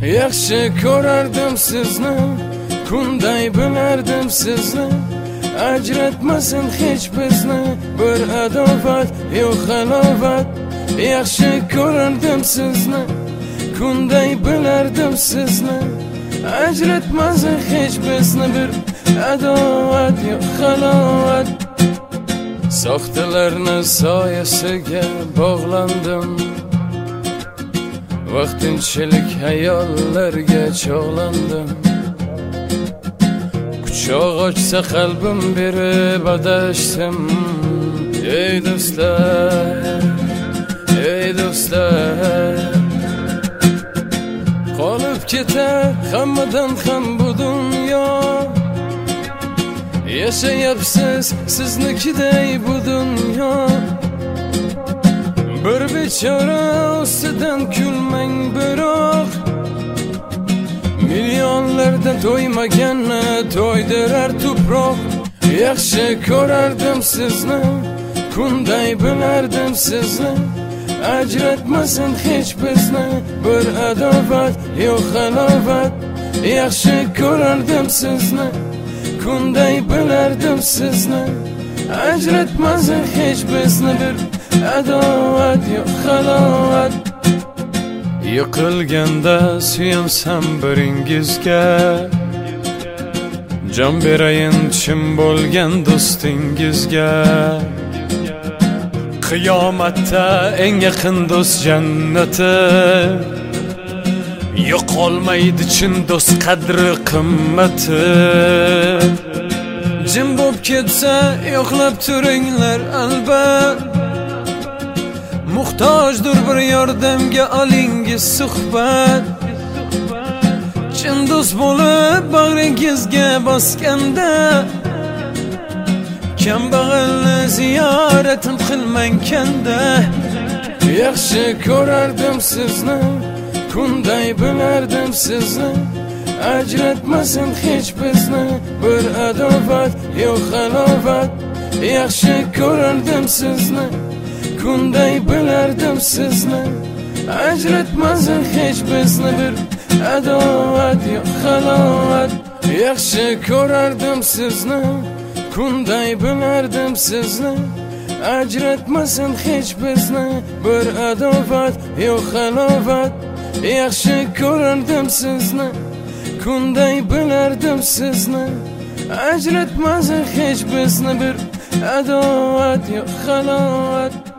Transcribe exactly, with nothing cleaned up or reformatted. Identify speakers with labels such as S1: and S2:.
S1: Yaxshi ko'rardim sizni, kunday bilardim sizni, ajratmasin hech bizni bir adovat yo'q halovat. Yaxshi ko'rardim sizni, kunday bilardim sizni, ajratmasin hech bizni bir adovat yo'q halovat. Soxtalarni soyasiga bog'landim, vaqtinchalik hayollarga chog'landim. Quchoq ochsa qalbim berib adashdim. Ey do'stlar, ey do'stlar, qolib ketar hammadan ham bu dunyo. Yashayapsiz siznikiday bu dunyo. Bir bechora ustidan kulmang biroq, milyonlardan to'ymaganni to'ydirar tuproq. Yaxshi ko'rardim sizni, kunday bilardim sizni, ajratmasin hech bizni bir adovat yo'q halovat. Yaxshi ko'rardim sizni, kunday bilardim sizni, ajratmasin hech bizni bir adovat yo'q halovat. Yiqilganda suyansam biringizga, jon berayin chin bo'lgan do'stingizga. Qiyomatda eng yaqin do'st jannati, yo'qolmaydi chin do'st qadri qimmati. Jim bo'lib ketsa yo'qlab turinglar albat, muhtojdir bir yordamga olingiz suhbat. Chin do'st bo'lib bag'ringizga bosganda, kambag'alni ziyoratin qilmang kanda. Yaxshi ko'rardim sizni, kunday bilardim sizni, ajratmasin hech bizni bir adovat yo'q halovat. Yaxshi ko'rardim sizni, kunday bilardim sizni, ajratmasin hech bizni bir adovat yo'q halovat. Yaxshi ko'rardim sizni, kunday bilardim sizni, ajratmasin hech bizni bir adovat yo'q halovat. Yaxshi ko'rardim sizni, kunday bilardim sizni, ajratmasin hech bizni bir adovat yo'q halovat.